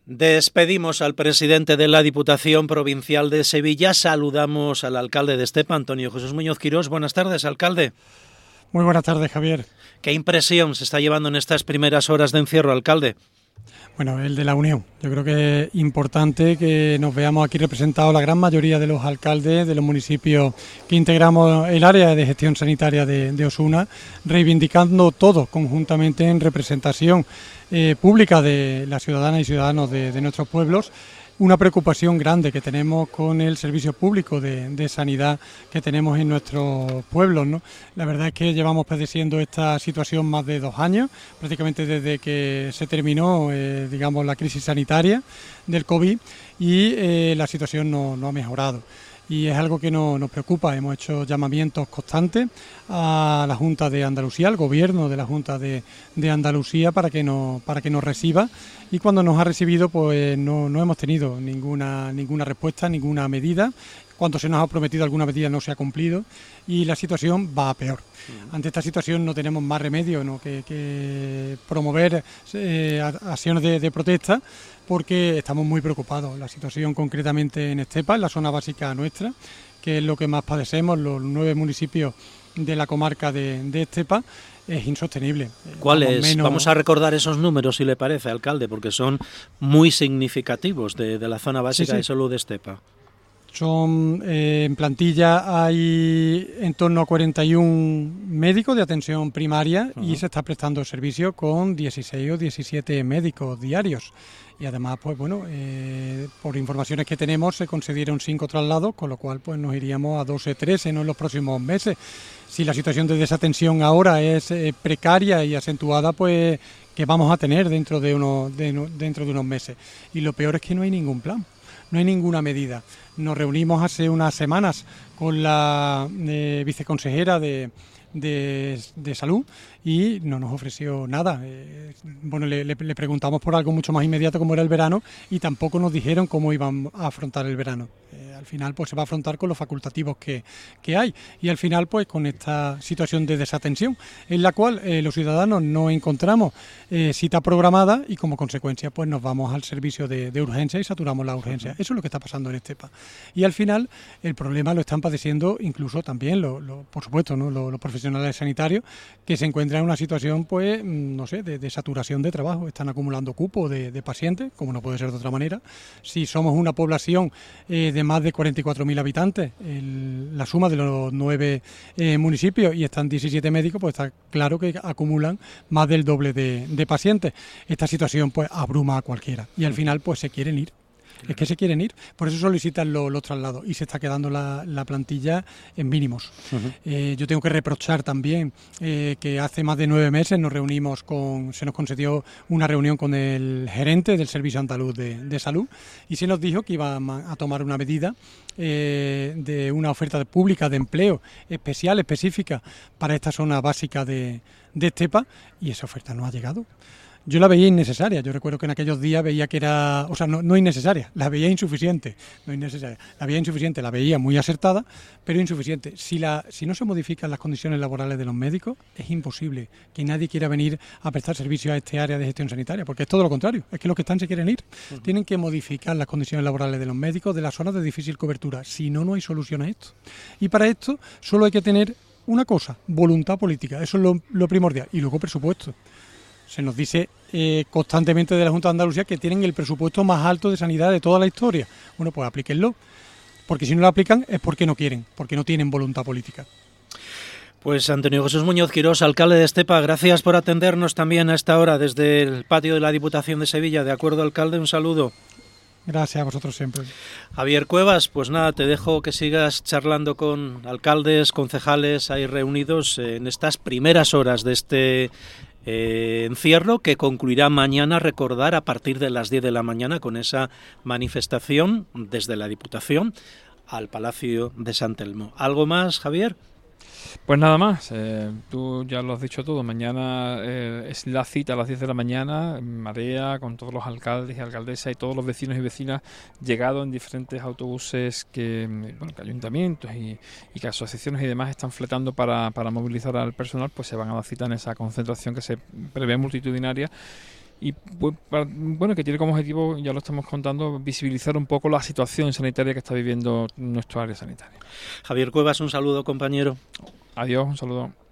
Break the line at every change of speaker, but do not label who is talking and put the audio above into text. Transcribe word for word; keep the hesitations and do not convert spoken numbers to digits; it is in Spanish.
Despedimos al presidente de la Diputación Provincial de Sevilla. Saludamos al alcalde de Estepa, Antonio Jesús Muñoz Quirós. Buenas tardes, alcalde.
Muy buenas tardes, Javier.
¿Qué impresión se está llevando en estas primeras horas de encierro, alcalde?
Bueno, el de la unión. Yo creo que es importante que nos veamos aquí representados la gran mayoría de los alcaldes de los municipios que integramos el área de gestión sanitaria de, de Osuna, reivindicando todos conjuntamente en representación eh, pública de las ciudadanas y ciudadanos de, de nuestros pueblos, una preocupación grande que tenemos con el servicio público de, de sanidad que tenemos en nuestros pueblos, ¿no? La verdad es que llevamos padeciendo esta situación más de dos años, prácticamente desde que se terminó, eh, digamos, la crisis sanitaria del COVID y eh, la situación no, no ha mejorado. Y es algo que no, nos preocupa. Hemos hecho llamamientos constantes a la Junta de Andalucía, al Gobierno de la Junta de, de Andalucía para que, nos, para que nos reciba, y cuando nos ha recibido pues no, no hemos tenido ninguna, ninguna respuesta, ninguna medida. Cuando se nos ha prometido alguna medida no se ha cumplido y la situación va a peor. Ante esta situación no tenemos más remedio, ¿no? que, que promover eh, acciones de, de protesta, porque estamos muy preocupados. La situación concretamente en Estepa, en la zona básica nuestra, que es lo que más padecemos, los nueve municipios de la comarca de, de Estepa, es insostenible.
¿Cuáles? Menos... Vamos a recordar esos números, si le parece, alcalde, porque son muy significativos de, de la zona básica sí, sí. de salud de Estepa.
Son, eh, en plantilla hay en torno a cuarenta y uno médicos de atención primaria uh-huh. y se está prestando servicio con dieciséis o diecisiete médicos diarios. Y además, pues bueno, eh, por informaciones que tenemos se concedieron cinco traslados, con lo cual pues nos iríamos a doce, trece, ¿no? en los próximos meses. Si la situación de desatención ahora es eh, precaria y acentuada, pues que vamos a tener dentro de, uno, de, dentro de unos meses. Y lo peor es que no hay ningún plan. No hay ninguna medida. Nos reunimos hace unas semanas con la eh, viceconsejera de, de, de Salud y no nos ofreció nada. Eh, bueno, le, le, le preguntamos por algo mucho más inmediato como era el verano y tampoco nos dijeron cómo iban a afrontar el verano. Eh, al final pues se va a afrontar con los facultativos que, que hay y al final pues con esta situación de desatención en la cual eh, los ciudadanos no encontramos eh, cita programada y como consecuencia pues nos vamos al servicio de, de urgencia y saturamos la urgencia. Eso es lo que está pasando en Estepa. Y al final el problema lo están padeciendo incluso también, lo, lo, por supuesto, ¿no? los, los profesionales sanitarios que se encuentran en una situación pues, no sé, de, de saturación de trabajo. Están acumulando cupo de, de pacientes, como no puede ser de otra manera. Si somos una población eh, de más de cuarenta y cuatro mil habitantes, el, la suma de los nueve eh, municipios y están diecisiete médicos, pues está claro que acumulan más del doble de, de pacientes. Esta situación pues abruma a cualquiera y al final pues se quieren ir. Es que se quieren ir, por eso solicitan los, los traslados y se está quedando la, la plantilla en mínimos. Uh-huh. Eh, yo tengo que reprochar también eh, que hace más de nueve meses nos reunimos con, se nos concedió una reunión con el gerente del Servicio Andaluz de, de Salud y se nos dijo que iba a, a tomar una medida eh, de una oferta pública de empleo especial, específica para esta zona básica de, de Estepa y esa oferta no ha llegado. Yo la veía innecesaria, yo recuerdo que en aquellos días veía que era, o sea, no, no innecesaria, la veía insuficiente, no innecesaria, la veía insuficiente, la veía muy acertada, pero insuficiente. Si, la, si no se modifican las condiciones laborales de los médicos, es imposible que nadie quiera venir a prestar servicio a este área de gestión sanitaria, porque es todo lo contrario, es que los que están se quieren ir. Uh-huh. Tienen que modificar las condiciones laborales de los médicos de las zonas de difícil cobertura, si no, no hay solución a esto. Y para esto solo hay que tener una cosa, voluntad política, eso es lo, lo primordial, y luego presupuesto. Se nos dice eh, constantemente de la Junta de Andalucía que tienen el presupuesto más alto de sanidad de toda la historia. Bueno, pues aplíquenlo, porque si no lo aplican es porque no quieren, porque no tienen voluntad política.
Pues Antonio Jesús Muñoz Quirós, alcalde de Estepa, gracias por atendernos también a esta hora desde el patio de la Diputación de Sevilla. De acuerdo, alcalde, un saludo.
Gracias a vosotros siempre.
Javier Cuevas, pues nada, te dejo que sigas charlando con alcaldes, concejales ahí reunidos en estas primeras horas de este Eh, encierro que concluirá mañana, recordar, a partir de las diez de la mañana con esa manifestación desde la Diputación al Palacio de San Telmo. ¿Algo más, Javier?
Pues nada más, eh, tú ya lo has dicho todo, mañana eh, es la cita a las diez de la mañana, Marea, con todos los alcaldes y alcaldesas y todos los vecinos y vecinas llegados en diferentes autobuses que, bueno, que ayuntamientos y, y que asociaciones y demás están fletando para, para movilizar al personal, pues se van a dar cita en esa concentración que se prevé multitudinaria y bueno, que tiene como objetivo, ya lo estamos contando, visibilizar un poco la situación sanitaria que está viviendo nuestro área sanitaria.
Javier Cuevas, un saludo, compañero.
Adiós, un saludo.